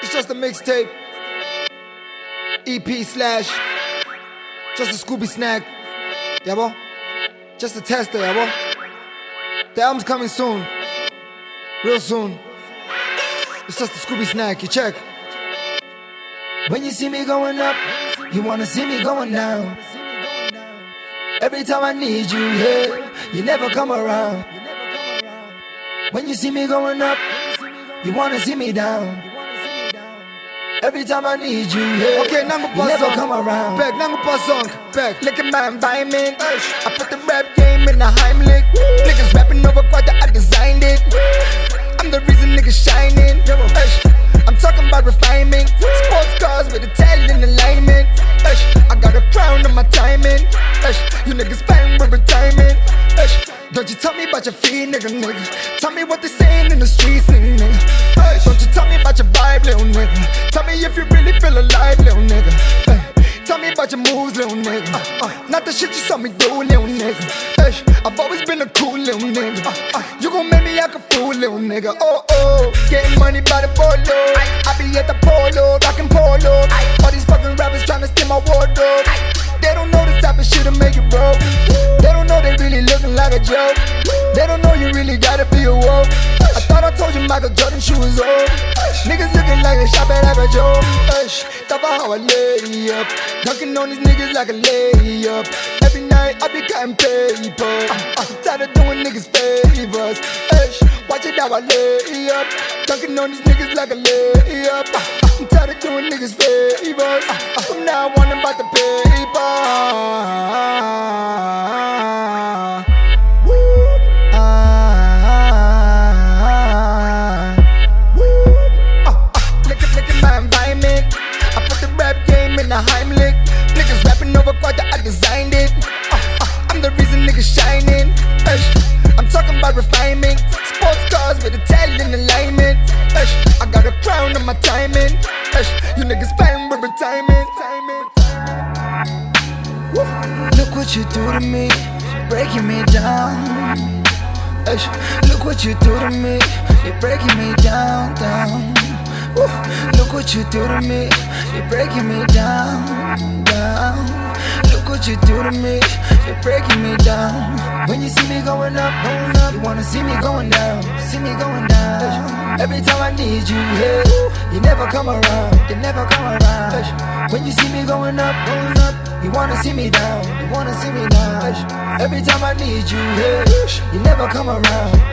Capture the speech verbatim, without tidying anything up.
It's just a mixtape. E P slash. Just a Scooby snack. Yeah, boy. Just a tester, yeah, boy. The album's coming soon. Real soon. It's just a Scooby snack, you check. When you see me going up, you wanna see me going down. Every time I need you, yeah, you never come around. When you see me going up, you wanna see me down. Every time I need you, yeah, okay, nangu you never song. come around. Back, nangu pa song. Back. Look at my environment. I put the rap game in the Heimlich. Niggas rapping over quite that I designed it. I'm the reason niggas shining. I'm talking about refinement. Sports cars with Italian alignment. I got a crown on my timing. You niggas bang with retirement. Don't you tell me about your feet, nigga, nigga. Tell me what they saying in the streets, nigga, nigga. Don't you tell me about your vibe, little nigga. Tell me if you really feel alive, little nigga. Hey, tell me about your moves, little nigga. uh, uh, Not the shit you saw me do, little nigga. Hey, I've always been a cool little nigga. uh, uh, You gon' make me act a fool, little nigga. Oh, oh, getting money by the bolo. I be at the polo, rockin' polo. All these fucking rappers tryna steal my wardrobe. They don't know this type of shit'll make you broke. They don't know they really looking like a joke. They don't know you really gotta be a woke. I thought I told you Michael Jordan shoe was old. Niggas looking like they shop at Average Joe. Talk about how I lay up, dunking on these niggas like a layup. Every night I be cutting paper. I'm tired of doing niggas favors. Watch it how I lay up, dunking on these niggas like a layup. I'm tired of doing niggas favors. From now on I'm about the paper. Heimlich. Niggas rapping over quite that I designed it. uh, uh, I'm the reason niggas shining. Esh, I'm talking about refinement. Sports cars with Italian alignment. Esh, I got a crown on my timing. Esh, you niggas bang with retirement. Look what you do to me, breaking me down. Esh, look what you do to me, you're breaking me down, down. Woo. Look what you do to me, you're breaking me down, down. Look what you do to me, you're breaking me down. When you see me going up, going up, you wanna see me going down, see me going down. Every time I need you, yeah, you never come around, you never come around. When you see me going up, going up, you wanna see me down, you wanna see me down. Every time I need you, yeah, you never come around.